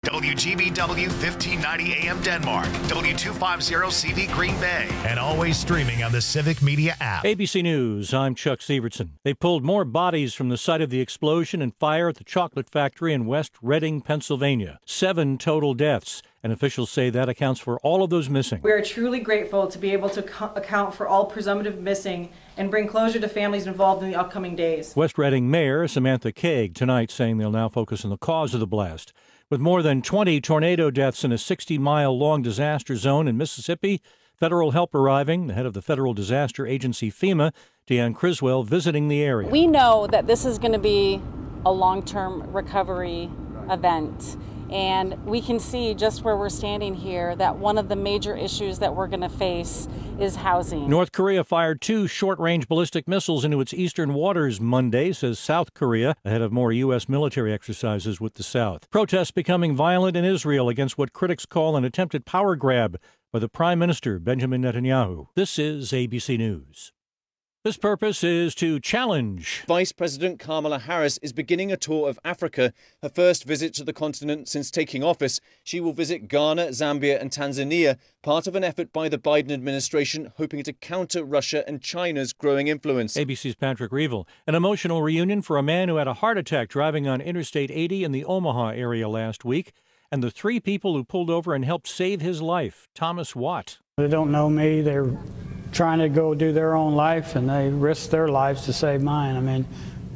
WGBW 1590 AM Denmark, W250CV Green Bay, and always streaming on the Civic Media app. ABC News, I'm Chuck Severson. They pulled more bodies from the site of the explosion and fire at the chocolate factory in West Reading, Pennsylvania. 7 total deaths, and officials say that accounts for all of those missing. We are truly grateful to be able to account for all presumptive missing and bring closure to families involved in the upcoming days. West Reading Mayor Samantha Kaag tonight saying they'll now focus on the cause of the blast. With more than 20 tornado deaths in a 60-mile-long disaster zone in Mississippi, federal help arriving, the head of the Federal Disaster Agency, FEMA, Deanne Criswell, visiting the area. We know that this is going to be a long-term recovery event. And we can see just where we're standing here that one of the major issues that we're going to face is housing. North Korea fired 2 short-range ballistic missiles into its eastern waters Monday, says South Korea, ahead of more U.S. military exercises with the South. Protests becoming violent in Israel against what critics call an attempted power grab by the Prime Minister, Benjamin Netanyahu. This is ABC News. This purpose is to challenge. Vice President Kamala Harris is beginning a tour of Africa, her first visit to the continent since taking office. She will visit Ghana, Zambia and Tanzania, part of an effort by the Biden administration hoping to counter Russia and China's growing influence. ABC's Patrick Reevell. An emotional reunion for a man who had a heart attack driving on Interstate 80 in the Omaha area last week, and the 3 people who pulled over and helped save his life. Thomas Watt. They don't know me. They're trying to go do their own life, and they risk their lives to save mine. I mean,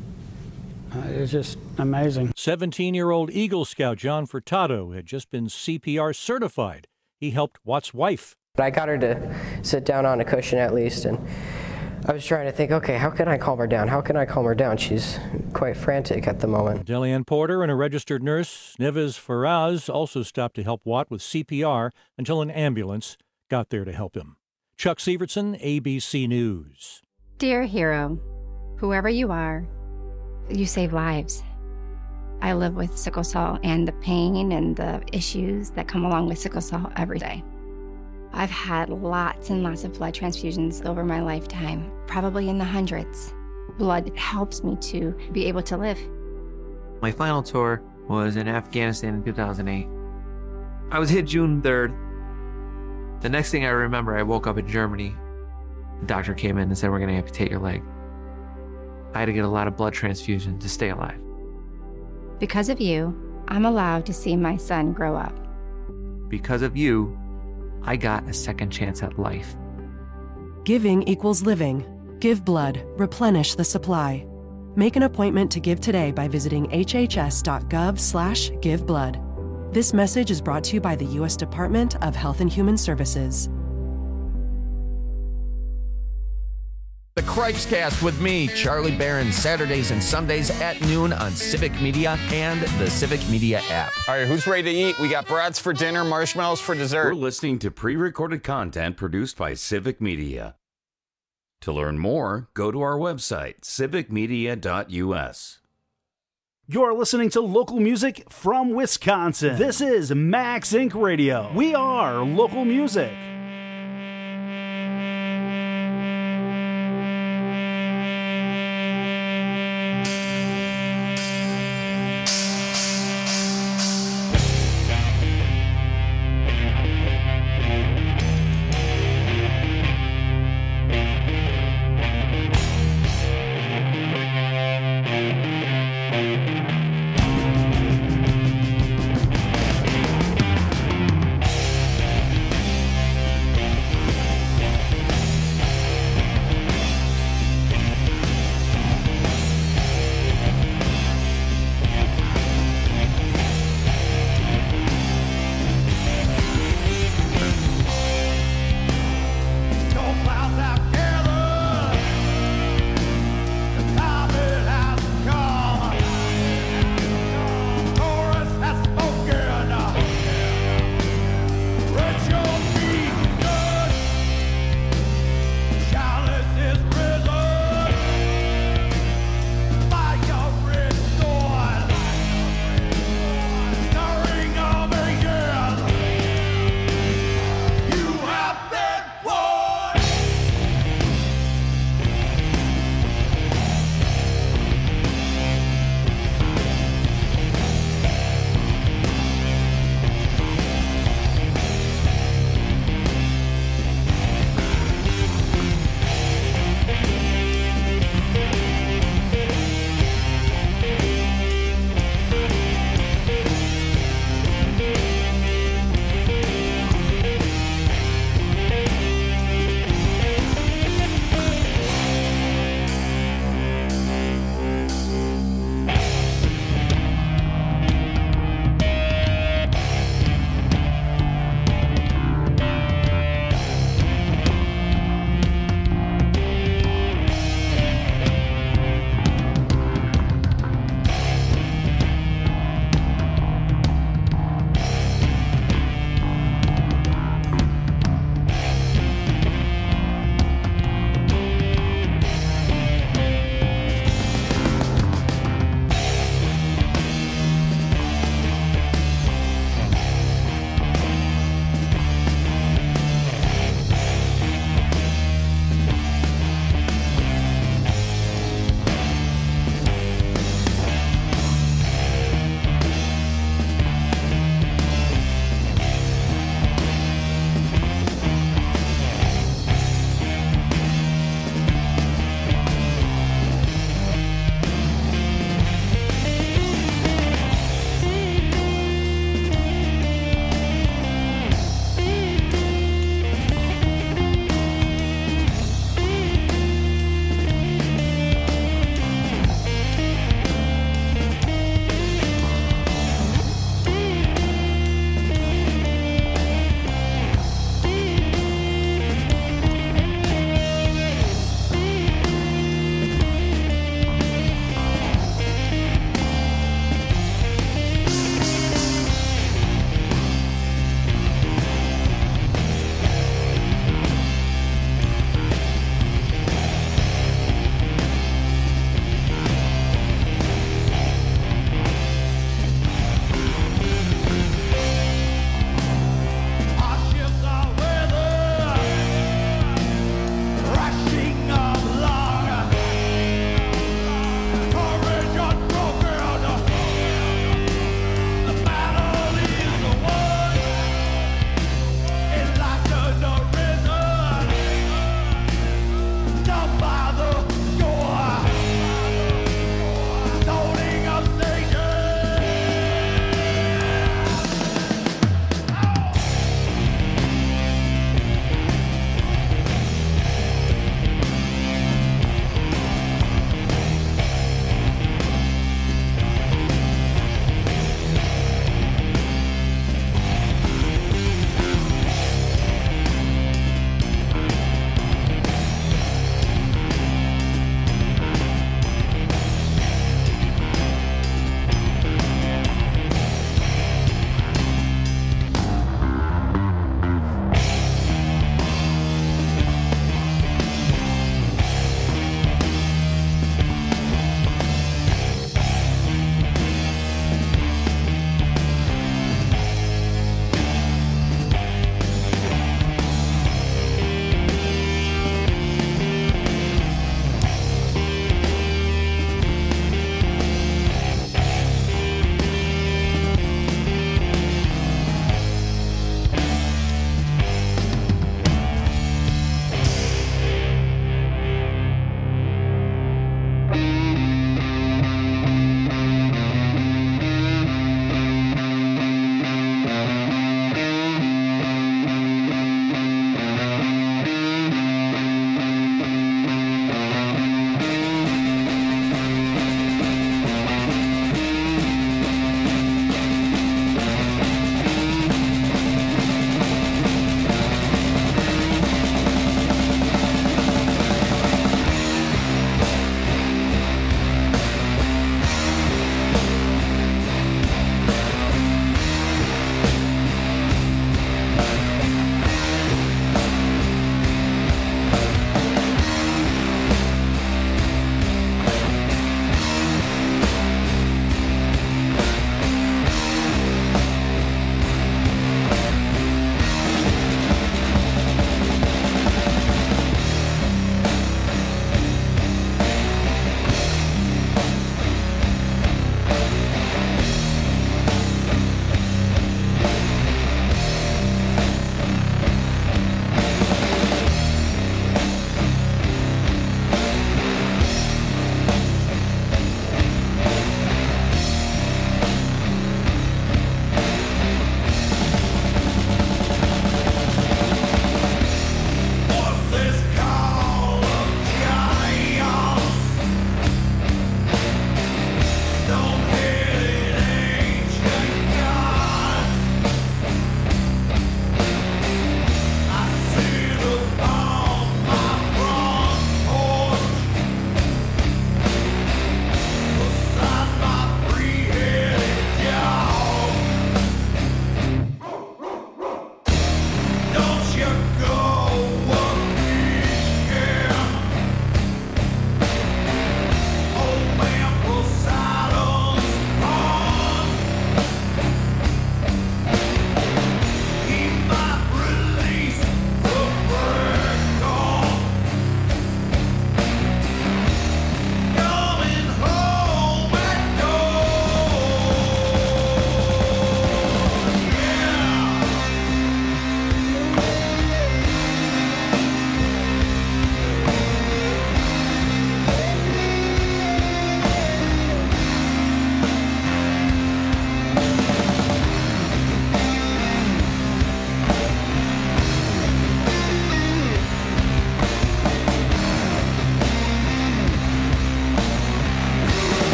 it's just amazing. 17-year-old Eagle Scout John Furtado had just been CPR certified. He helped Watt's wife. I got her to sit down on a cushion at least, and I was trying to think, okay, how can I calm her down? How can I calm her down? She's quite frantic at the moment. Delianne Porter and a registered nurse, Neves Faraz, also stopped to help Watt with CPR until an ambulance got there to help him. Chuck Severson, ABC News. Dear hero, whoever you are, you save lives. I live with sickle cell and the pain and the issues that come along with sickle cell every day. I've had lots and lots of blood transfusions over my lifetime, probably in the hundreds. Blood helps me to be able to live. My final tour was in Afghanistan in 2008. I was hit June 3rd. The next thing I remember, I woke up in Germany. The doctor came in and said, we're going to amputate your leg. I had to get a lot of blood transfusion to stay alive. Because of you, I'm allowed to see my son grow up. Because of you, I got a second chance at life. Giving equals living. Give blood. Replenish the supply. Make an appointment to give today by visiting hhs.gov/giveblood. This message is brought to you by the U.S. Department of Health and Human Services. The Cripescast with me, Charlie Barron, Saturdays and Sundays at noon on Civic Media and the Civic Media app. All right, who's ready to eat? We got brats for dinner, marshmallows for dessert. We're listening to pre-recorded content produced by Civic Media. To learn more, go to our website, civicmedia.us. You're listening to local music from Wisconsin. This is Max Inc. Radio. We are local music.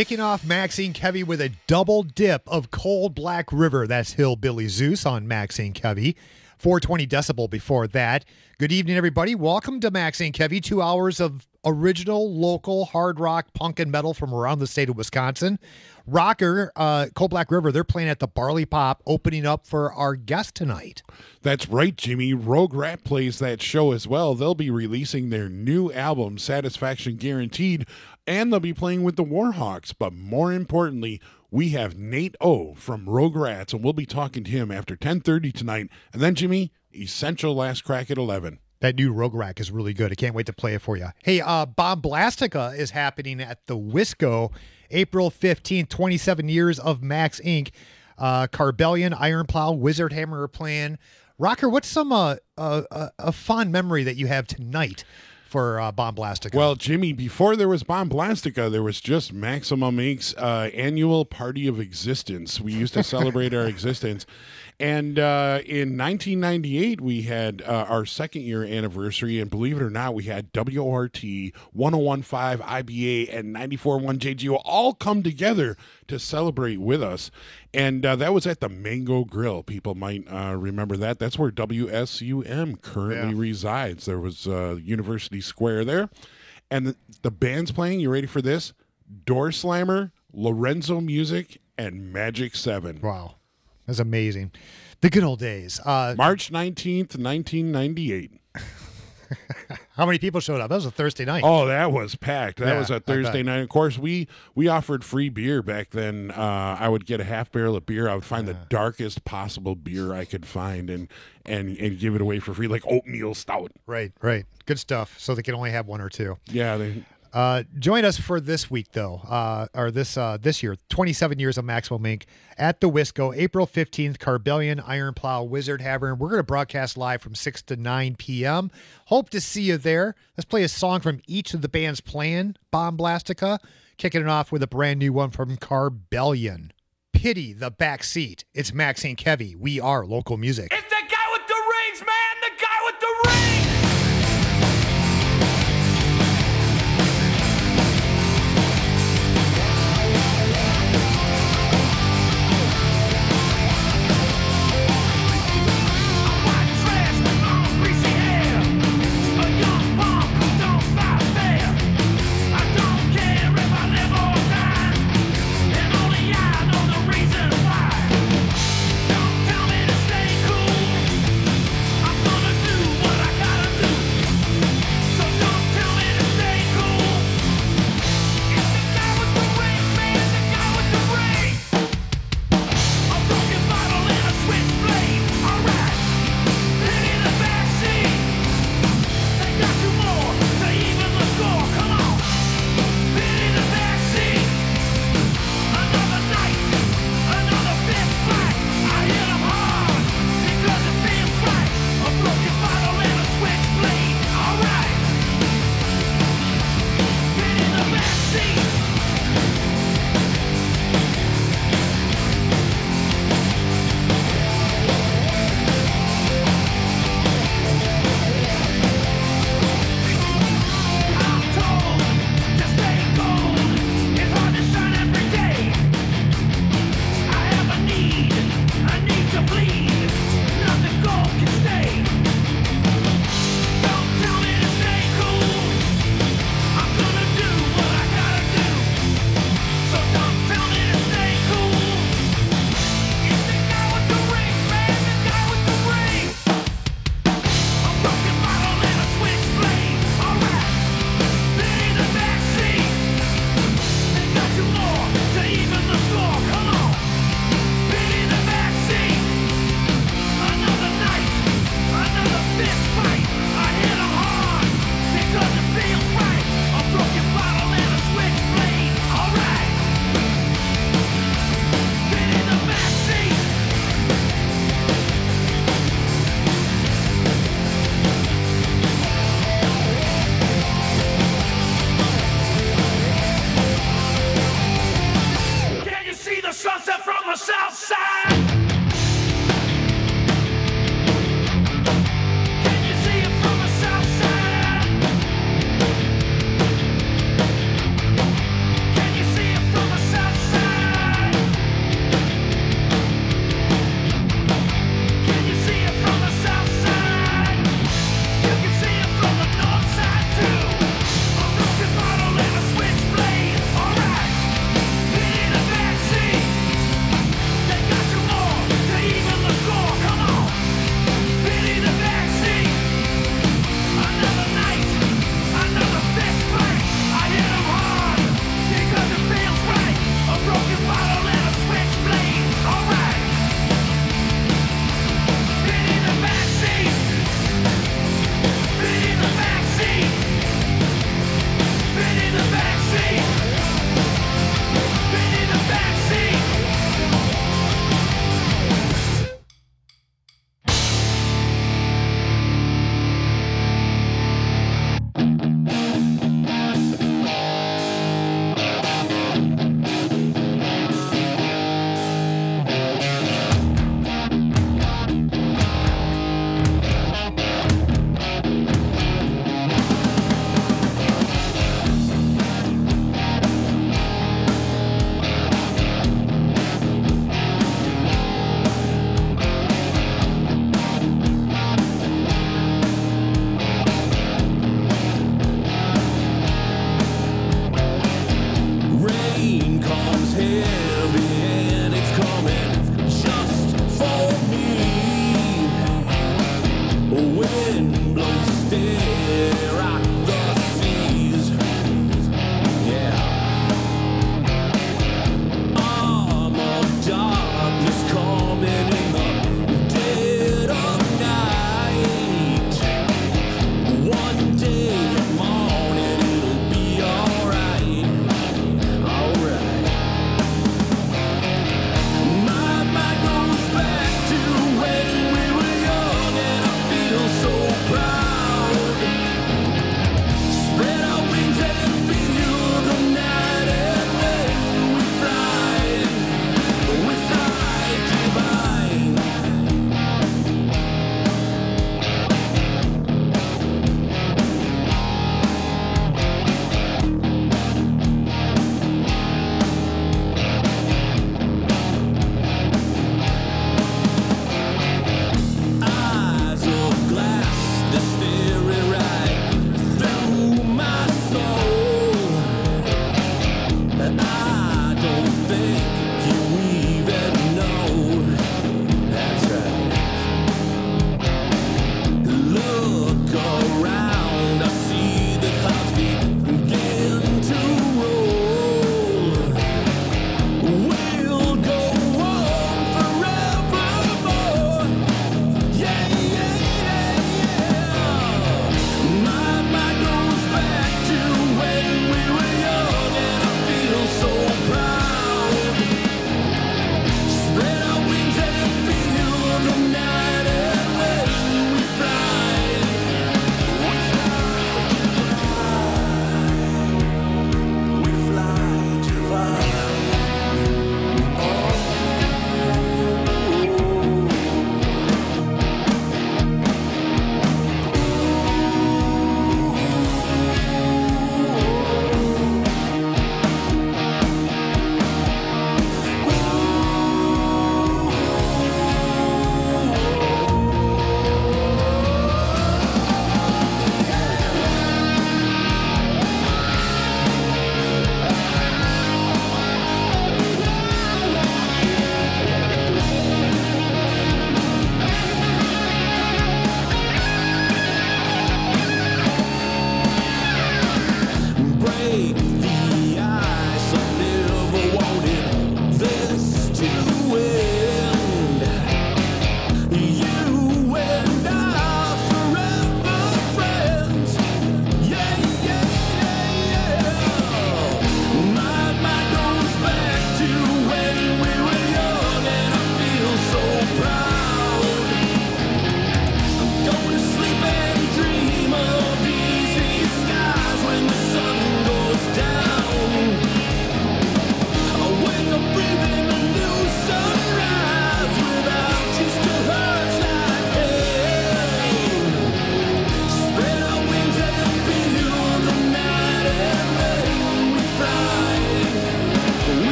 Kicking off Maxine Kevy with a double dip of Cold Black River. That's Hillbilly Zeus on Maxine Kevy. 420 decibel before that. Good evening, everybody. Welcome to Maxine Kevy. 2 hours of original, local, hard rock, punk, and metal from around the state of Wisconsin. Rocker, Cold Black River, they're playing at the Barley Pop, opening up for our guest tonight. That's right, Jimmy. Rogue Rat plays that show as well. They'll be releasing their new album, Satisfaction Guaranteed, and they'll be playing with the Warhawks. But more importantly, we have Nate O from Rogue Rats, and we'll be talking to him after 10:30 tonight. And then, Jimmy, Essential Last Crack at 11. That new Rogue Rack is really good. I can't wait to play it for you. Hey, Bomblastica is happening at the Wisco, April 15th, 27 years of Max Inc. Carbellion, Iron Plow, Wizard Hammer are playing. Rocker, what's some a fond memory that you have tonight for Bomblastica? Well, Jimmy, before there was Bomblastica, there was just Maximum Inc.'s annual Party of Existence. We used to celebrate our existence. And in 1998, we had our second year anniversary, and believe it or not, we had WORT, 101.5 IBA, and 94.1 JGO all come together to celebrate with us. And that was at the Mango Grill. People might remember that. That's where WSUM currently resides. There was University Square there. And the band's playing, you ready for this? Door Slammer, Lorenzo Music, and Magic 7. Wow. That's amazing. The good old days. March 19th, 1998. How many people showed up? That was a Thursday night. Oh, that was packed. That was a Thursday night. Of course, we offered free beer back then. I would get a half barrel of beer. I would find the darkest possible beer I could find and give it away for free, like oatmeal stout. Right. Good stuff. So they can only have one or two. Yeah. Join us for this week, though, or this year, 27 years of Maximum Inc. at the Wisco, April 15th, Carbellion, Iron Plow, Wizard Hammer. We're going to broadcast live from 6 to 9 p.m. Hope to see you there. Let's play a song from each of the bands playing Bomblastica, kicking it off with a brand new one from Carbellion. Pity the Backseat. It's Maxine Kevy. We are local music. It's the guy with the rings, man! The guy with the rings!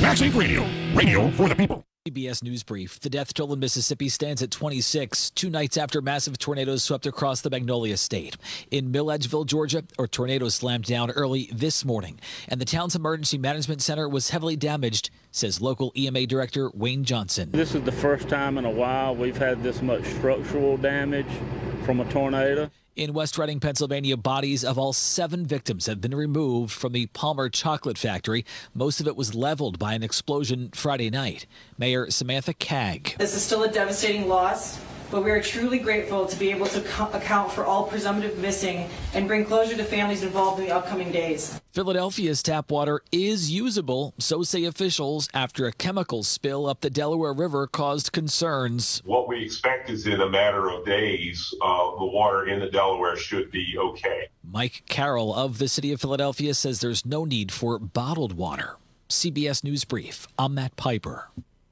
Max Inc. Radio. Radio for the people. CBS News Brief. The death toll in Mississippi stands at 26, 2 nights after massive tornadoes swept across the Magnolia State. In Milledgeville, Georgia, a tornado slammed down early this morning, and the town's emergency management center was heavily damaged, says local EMA director Wayne Johnson. This is the first time in a while we've had this much structural damage from a tornado. In West Reading, Pennsylvania, bodies of all 7 victims have been removed from the Palmer Chocolate Factory. Most of it was leveled by an explosion Friday night. Mayor Samantha Cagg. This is still a devastating loss, but we are truly grateful to be able to account for all presumptive missing and bring closure to families involved in the upcoming days. Philadelphia's tap water is usable, so say officials, after a chemical spill up the Delaware River caused concerns. What we expect is in a matter of days, the water in the Delaware should be okay. Mike Carroll of the city of Philadelphia says there's no need for bottled water. CBS News Brief. I'm Matt Piper.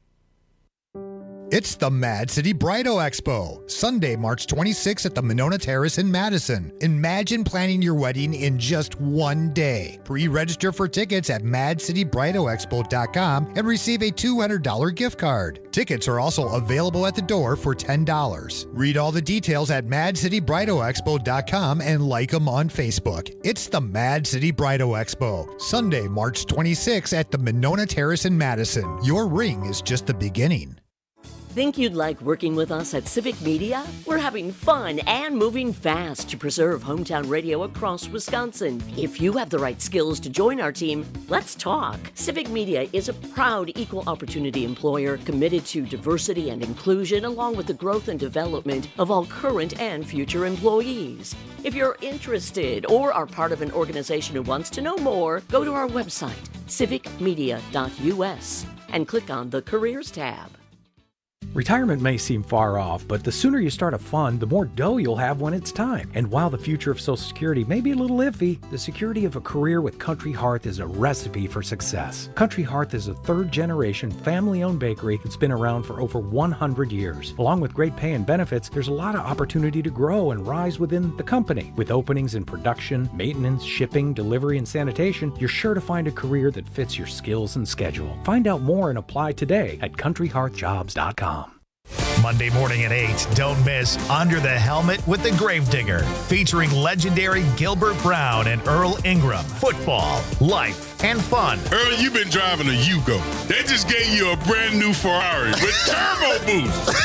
It's the Mad City Bridal Expo, Sunday, March 26th at the Monona Terrace in Madison. Imagine planning your wedding in just one day. Pre-register for tickets at madcitybridalexpo.com and receive a $200 gift card. Tickets are also available at the door for $10. Read all the details at madcitybridalexpo.com and like them on Facebook. It's the Mad City Bridal Expo, Sunday, March 26th at the Monona Terrace in Madison. Your ring is just the beginning. Think you'd like working with us at Civic Media? We're having fun and moving fast to preserve hometown radio across Wisconsin. If you have the right skills to join our team, let's talk. Civic Media is a proud equal opportunity employer committed to diversity and inclusion along with the growth and development of all current and future employees. If you're interested or are part of an organization who wants to know more, go to our website, civicmedia.us, and click on the Careers tab. Retirement may seem far off, but the sooner you start a fund, the more dough you'll have when it's time. And while the future of Social Security may be a little iffy, the security of a career with Country Hearth is a recipe for success. Country Hearth is a third-generation, family-owned bakery that's been around for over 100 years. Along with great pay and benefits, there's a lot of opportunity to grow and rise within the company. With openings in production, maintenance, shipping, delivery, and sanitation, you're sure to find a career that fits your skills and schedule. Find out more and apply today at countryhearthjobs.com. Monday morning at 8, don't miss Under the Helmet with the Gravedigger, featuring legendary Gilbert Brown and Earl Ingram. Football, life, and fun. Earl, you've been driving a Yugo. They just gave you a brand new Ferrari with turbo boost.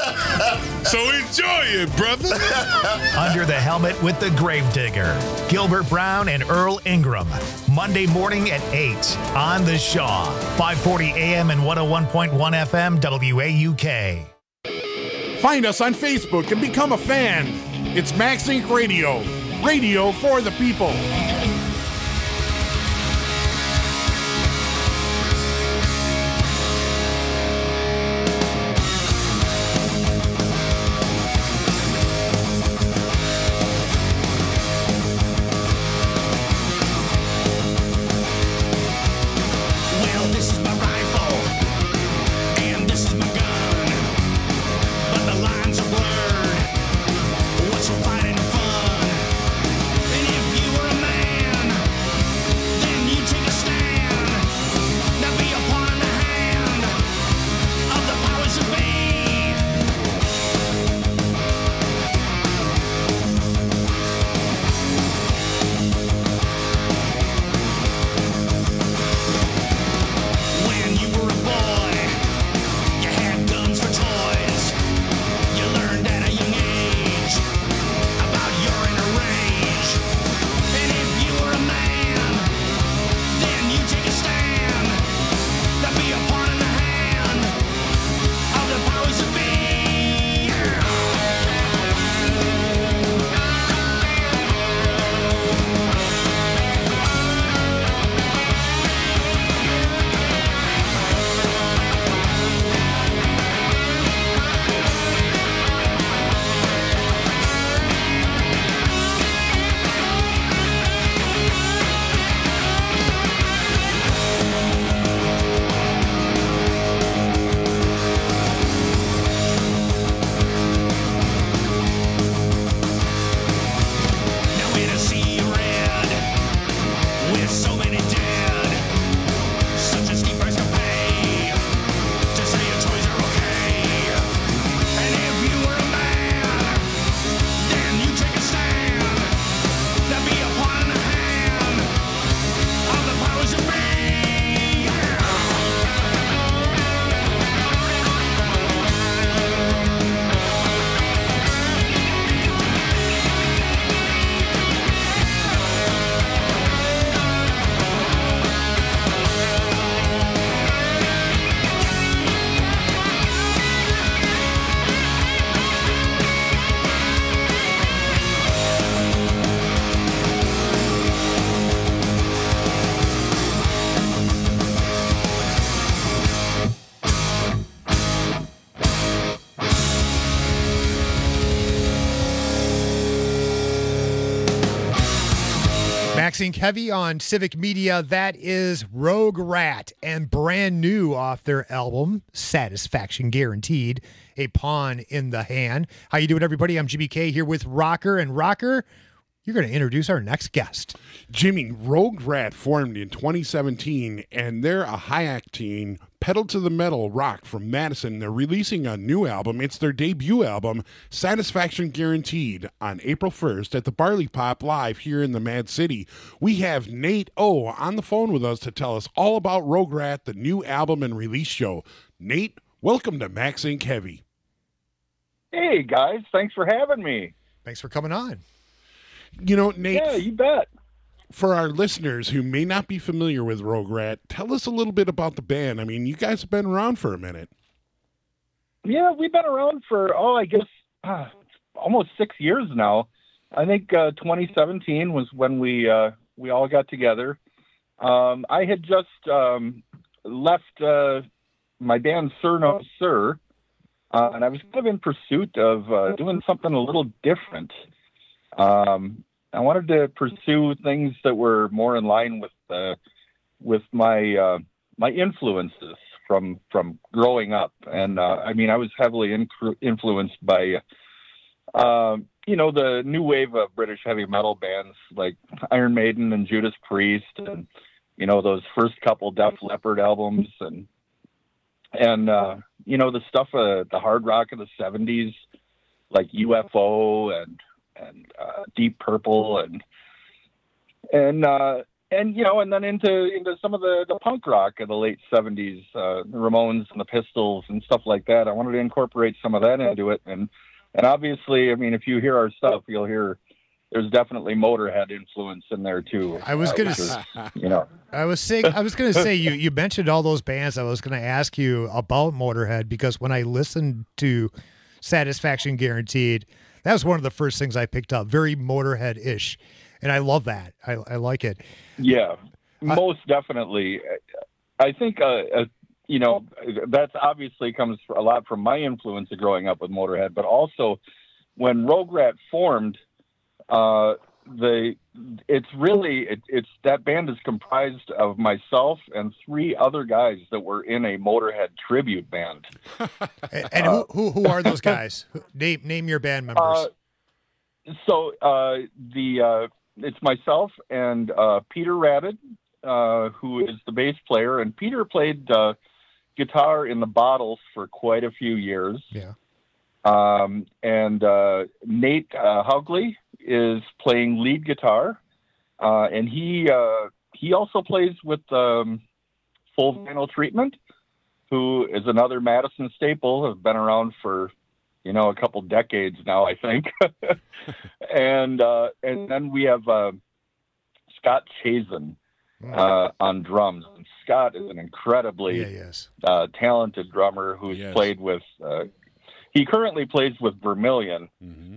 So enjoy it, brother. Under the Helmet with the Gravedigger, Gilbert Brown and Earl Ingram. Monday morning at 8 on The Shaw, 540 AM and 101.1 FM WAUK. Find us on Facebook and become a fan. It's Max Inc. Radio. Radio for the people. What's fighting fun? And if you were a man Max Inc. Heavy on Civic Media. That is Rogue Rat, and brand new off their album, Satisfaction Guaranteed, A Pawn in the Hand. How you doing, everybody? I'm GBK here with Rocker. And Rocker, you're going to introduce our next guest. Jimmy, Rogue Rat formed in 2017, and they're a high-acting, pedal-to-the-metal rock from Madison. They're releasing a new album. It's their debut album, Satisfaction Guaranteed, on April 1st at the Barley Pop Live here in the Mad City. We have Nate O on the phone with us to tell us all about Rogue Rat, the new album and release show. Nate, welcome to Max Inc. Heavy. Hey, guys. Thanks for having me. Thanks for coming on. You know, Nate. Yeah, you bet. For our listeners who may not be familiar with Rogue Rat, tell us a little bit about the band. I mean, you guys have been around for a minute. Yeah, we've been around for, I guess, almost 6 years now. I think 2017 was when we all got together. I had just left my band Sir No Sir, and I was kind of in pursuit of doing something a little different. I wanted to pursue things that were more in line with my my influences from growing up, and I mean, I was heavily influenced by the new wave of British heavy metal bands like Iron Maiden and Judas Priest, and those first couple Def Leppard albums, and the stuff the hard rock of the 70s like UFO and Deep Purple and then into some of the punk rock of the late 70s, the Ramones and the Pistols and stuff like that. I wanted to incorporate some of that into it, and obviously, I mean, if you hear our stuff, you'll hear there's definitely Motorhead influence in there too. I was gonna say you mentioned all those bands. I was gonna ask you about Motorhead because when I listened to Satisfaction Guaranteed, that was one of the first things I picked up. Very Motorhead-ish, and I love that. I like it. Yeah, most definitely. I think that's obviously comes a lot from my influence of growing up with Motorhead, but also when Rogue Rat formed, it's that band is comprised of myself and 3 other guys that were in a Motorhead tribute band. And who are those guys? Name your band members. It's myself and Peter Radid, who is the bass player, and Peter played guitar in the Bottles for quite a few years. Yeah. And Nate Haugley is playing lead guitar, and he also plays with Full Vinyl Treatment, who is another Madison staple, has been around for a couple decades now, I think. and then we have Scott Chazen on drums. And Scott is an incredibly talented drummer who's played with. He currently plays with Vermilion,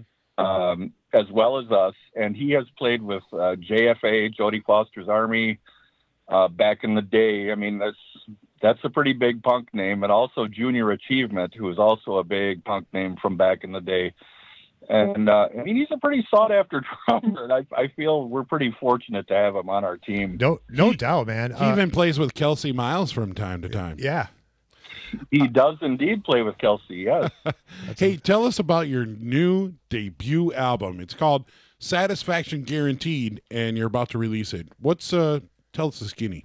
as well as us, and he has played with JFA, Jodie Foster's Army, back in the day. I mean, that's a pretty big punk name, and also Junior Achievement, who is also a big punk name from back in the day. And I mean, he's a pretty sought-after drummer, and I feel we're pretty fortunate to have him on our team. No doubt, man. He even plays with Kelsey Miles from time to time. Yeah. He does indeed play with Kelsey, yes. Hey, tell us about your new debut album. It's called Satisfaction Guaranteed, and you're about to release it. Tell us the skinny.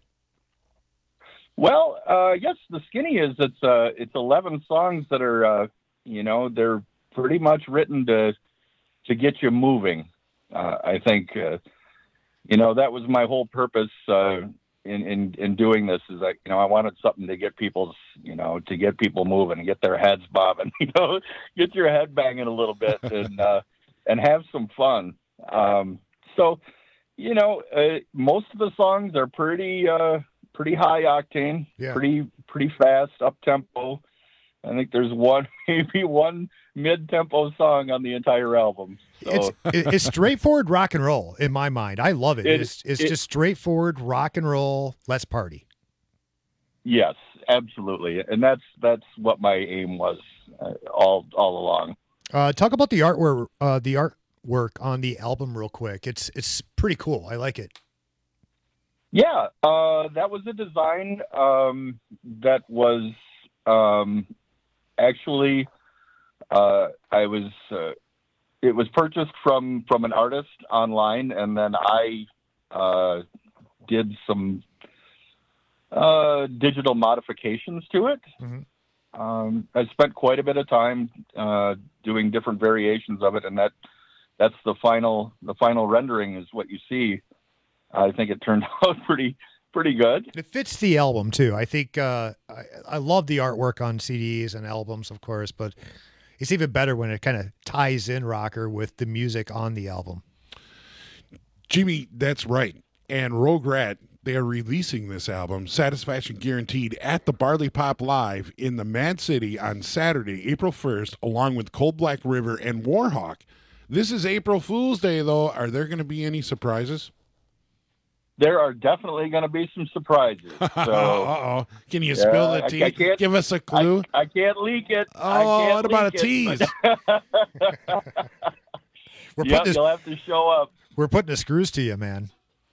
Well, yes, the skinny is it's 11 songs that are, they're pretty much written to get you moving. I think, that was my whole purpose in doing this is like, I wanted something to get people moving and get their heads bobbing, get your head banging a little bit and have some fun. So, most of the songs are pretty high octane, pretty fast, up tempo. I think there's maybe one mid-tempo song on the entire album. So. It's straightforward rock and roll in my mind. I love it. It's just straightforward rock and roll. Let's party. Yes, absolutely, and that's what my aim was all along. Talk about the artwork on the album real quick. It's pretty cool. I like it. Yeah, that was a design that was actually it was purchased from an artist online, and then I did some digital modifications to it. Mm-hmm. I spent quite a bit of time doing different variations of it, and that's the final rendering is what you see. I think it turned out pretty good. It fits the album too. I think I love the artwork on CDs and albums, of course, but it's even better when it kind of ties in Rocker with the music on the album. Jimmy, that's right. And Rogue Rat, they are releasing this album, Satisfaction Guaranteed, at the Barley Pop Live in the Mad City on Saturday, April 1st, along with Cold Black River and Warhawk. This is April Fool's Day, though. Are there going to be any surprises? There are definitely going to be some surprises. So, uh-oh. Can you spill the tea? Give us a clue. I can't leak it. Oh, what about a tease? You'll have to show up. We're putting the screws to you, man.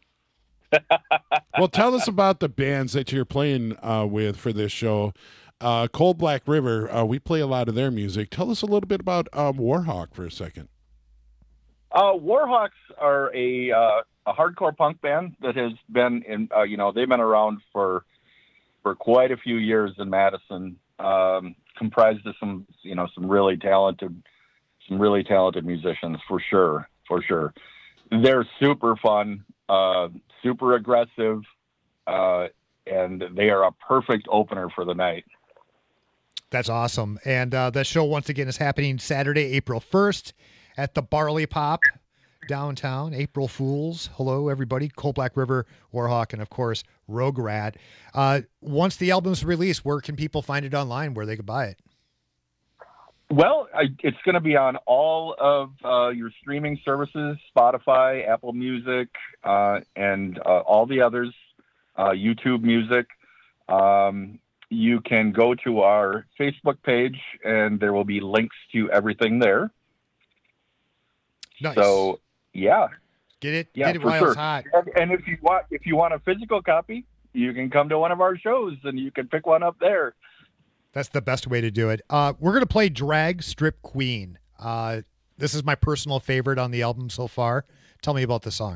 Well, tell us about the bands that you're playing with for this show. Cold Black River, we play a lot of their music. Tell us a little bit about Warhawk for a second. Warhawks are a hardcore punk band that has been in, they've been around for quite a few years in Madison, comprised of some really talented musicians for sure. They're super fun, super aggressive, and they are a perfect opener for the night. That's awesome. And that show, once again, is happening Saturday, April 1st at the Barley Pop downtown. April Fools. Hello, everybody. Cold Black River, Warhawk, and, of course, Rogue Rat. Once the album's released, where can people find it online, where they could buy it? Well, it's going to be on all of your streaming services, Spotify, Apple Music, and all the others, YouTube Music. You can go to our Facebook page, and there will be links to everything there. Nice. So, yeah. Get it for while sure. it's hot. And if you want a physical copy, you can come to one of our shows, and you can pick one up there. That's the best way to do it. We're going to play Drag Strip Queen. This is my personal favorite on the album so far. Tell me about the song.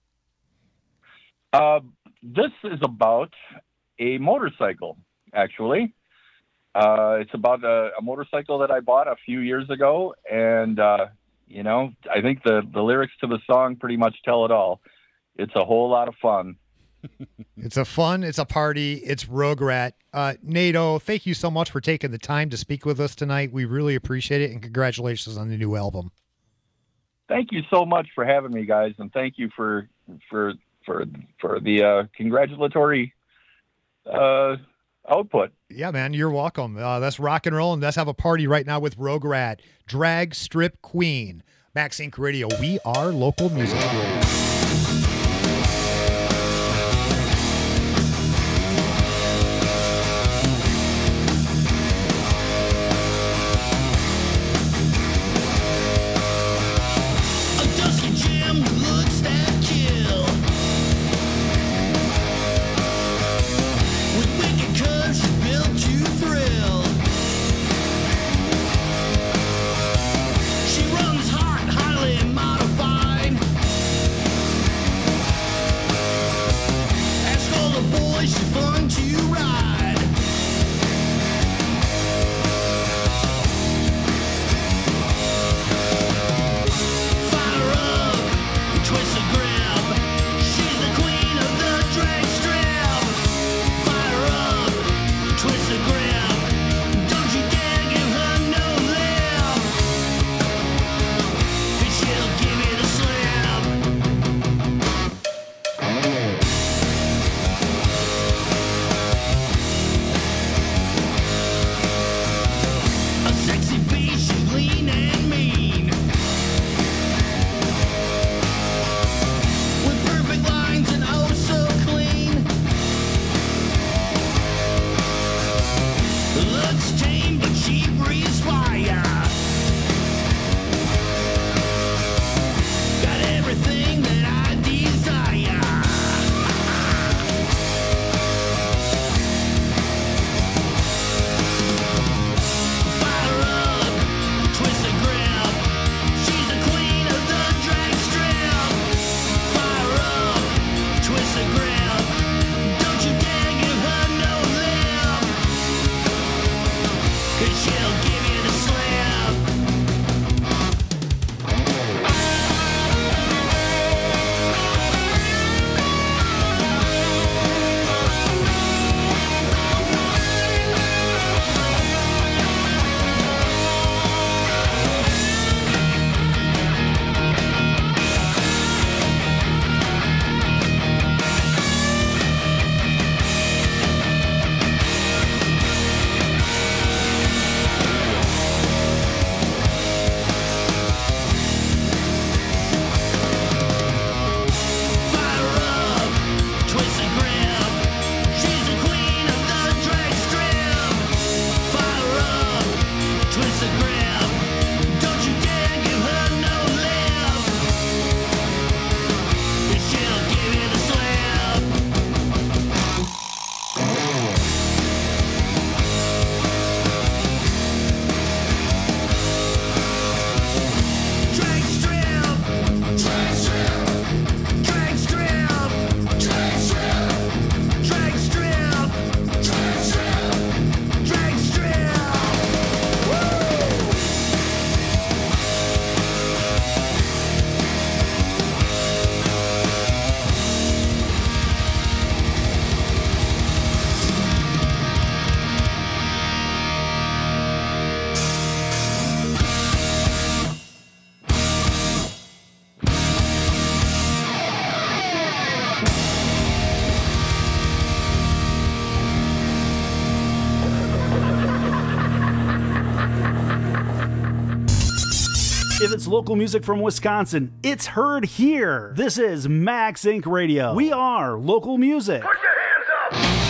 This is about a motorcycle, actually. It's about a motorcycle that I bought a few years ago, and, I think the lyrics to the song pretty much tell it all. It's a whole lot of fun. It's a party. It's Rogue Rat. Nato, thank you so much for taking the time to speak with us tonight. We really appreciate it, and congratulations on the new album. Thank you so much for having me, guys, and thank you for the congratulatory output. Yeah, man, you're welcome. Let's rock and roll, and let's have a party right now with Rogue Rat. Drag Strip Queen. Max Inc. Radio. We are local music. She runs hot, highly modified. If it's local music from Wisconsin, it's heard here. This is Max Inc. Radio. We are local music. Put your hands up!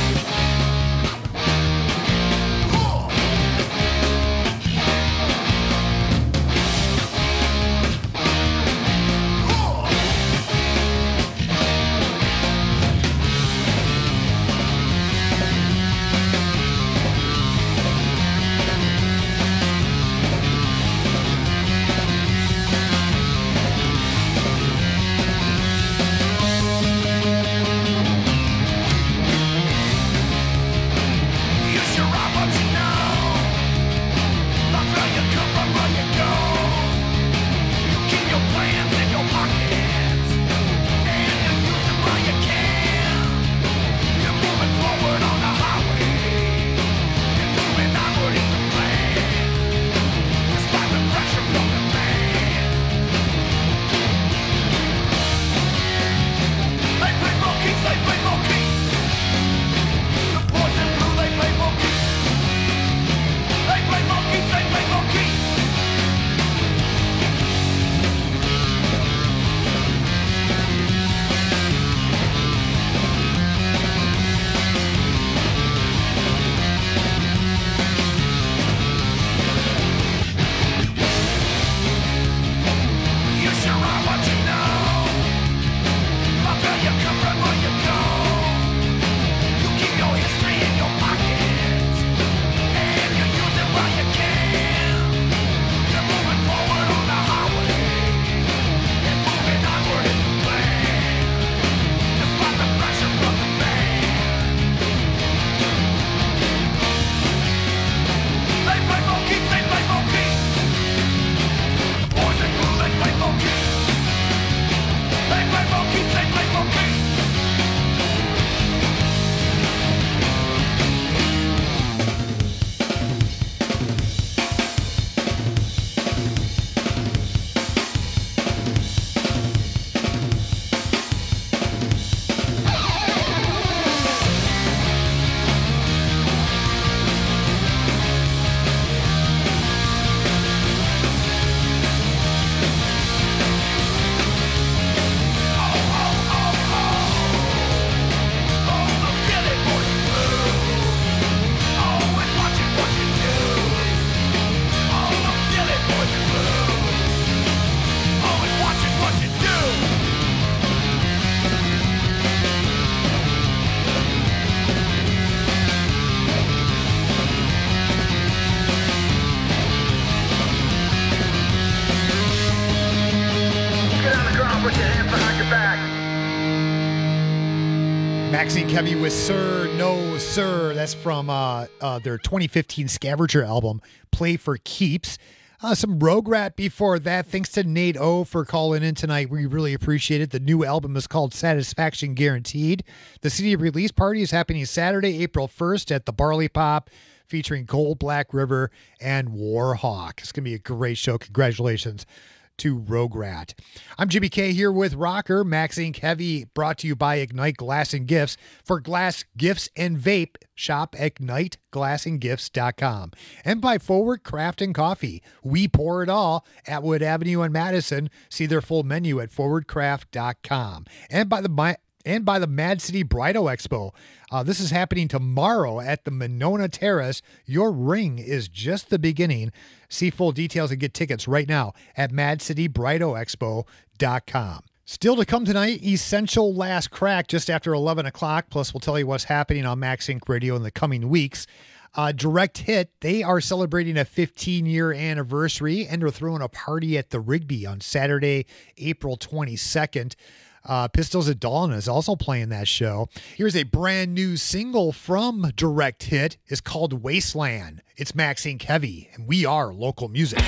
Maxine Kevy with Sir, No Sir. That's from their 2015 Scavenger album, Play for Keeps. Some Rogue Rat before that. Thanks to Nate O for calling in tonight. We really appreciate it. The new album is called Satisfaction Guaranteed. The CD release party is happening Saturday, April 1st at the Barley Pop, featuring Cold Black River and Warhawk. It's going to be a great show. Congratulations to Rogue Rat. I'm Jimmy K here with Rocker, Max Inc. Heavy, brought to you by Ignite Glass and Gifts. For glass, gifts, and vape, shop IgniteGlassandGifts.com. And by Forward Craft and Coffee. We pour it all at Wood Avenue in Madison. See their full menu at ForwardCraft.com. And by the Mad City Bridal Expo. This is happening tomorrow at the Monona Terrace. Your ring is just the beginning. See full details and get tickets right now at MadCityBridalExpo.com. Still to come tonight, Essential Last Crack just after 11 o'clock. Plus, we'll tell you what's happening on Max Inc. Radio in the coming weeks. Direct Hit, they are celebrating a 15-year anniversary, and they're throwing a party at the Rigby on Saturday, April 22nd. Pistols at Dawn is also playing that show. Here's a brand new single from Direct Hit. It's called Wasteland. It's Max Inc. Heavy, and we are local music.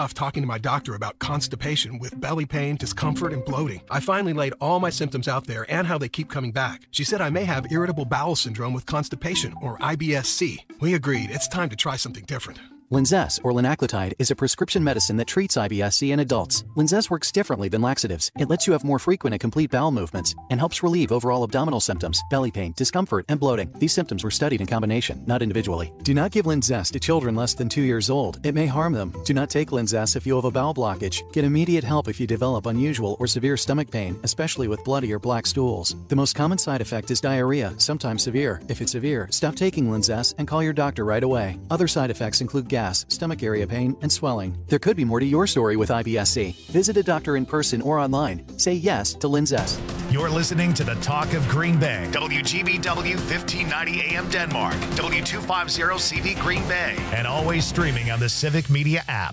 tough talking to my doctor about constipation with belly pain, discomfort, and bloating. I finally laid all my symptoms out there and how they keep coming back. She said I may have irritable bowel syndrome with constipation, or IBS-C. We agreed it's time to try something different. Linzess, or linaclotide, is a prescription medicine that treats IBS-C in adults. Linzess works differently than laxatives. It lets you have more frequent and complete bowel movements and helps relieve overall abdominal symptoms, belly pain, discomfort, and bloating. These symptoms were studied in combination, not individually. Do not give Linzess to children less than 2 years old. It may harm them. Do not take Linzess if you have a bowel blockage. Get immediate help if you develop unusual or severe stomach pain, especially with bloody or black stools. The most common side effect is diarrhea, sometimes severe. If it's severe, stop taking Linzess and call your doctor right away. Other side effects include gas, stomach area pain, and swelling. There could be more to your story with IBS-C. Visit a doctor in person or online. Say yes to Linzess. You're listening to the Talk of Green Bay. WGBW 1590 AM Denmark. W250 CV Green Bay. And always streaming on the Civic Media app.